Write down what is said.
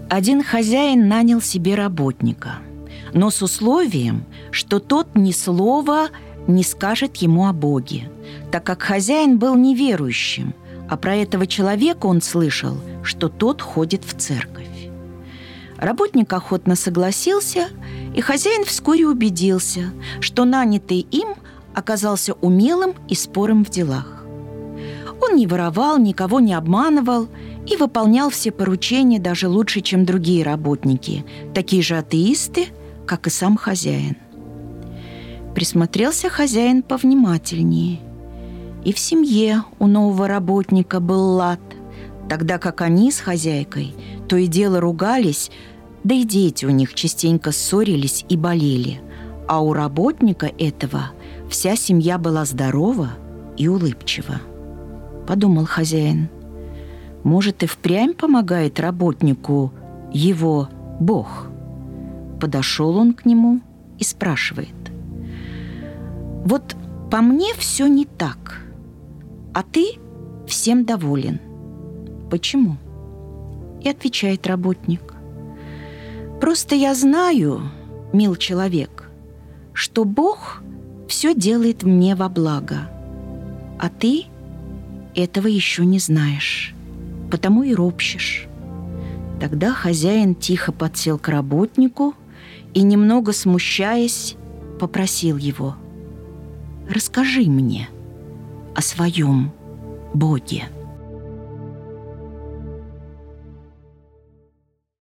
Один хозяин нанял себе работника, но с условием, что тот ни слова не скажет ему о Боге, так как хозяин был неверующим, а про этого человека он слышал, что тот ходит в церковь. Работник охотно согласился, и хозяин вскоре убедился, что нанятый им оказался умелым и спорым в делах. Он не воровал, никого не обманывал и выполнял все поручения даже лучше, чем другие работники, такие же атеисты, как и сам хозяин. Присмотрелся хозяин повнимательнее. И в семье у нового работника был лад, тогда как они с хозяйкой то и дело ругались, да и дети у них частенько ссорились и болели, а у работника этого вся семья была здорова и улыбчива. Подумал хозяин, может, и впрямь помогает работнику его Бог. Подошел он к нему и спрашивает: «Вот по мне все не так, а ты всем доволен. Почему?» И отвечает работник: «Просто я знаю, мил человек, что Бог все делает мне во благо, а ты этого еще не знаешь, потому и ропщешь». Тогда хозяин тихо подсел к работнику и, немного смущаясь, попросил его: «Расскажи мне о своем Боге».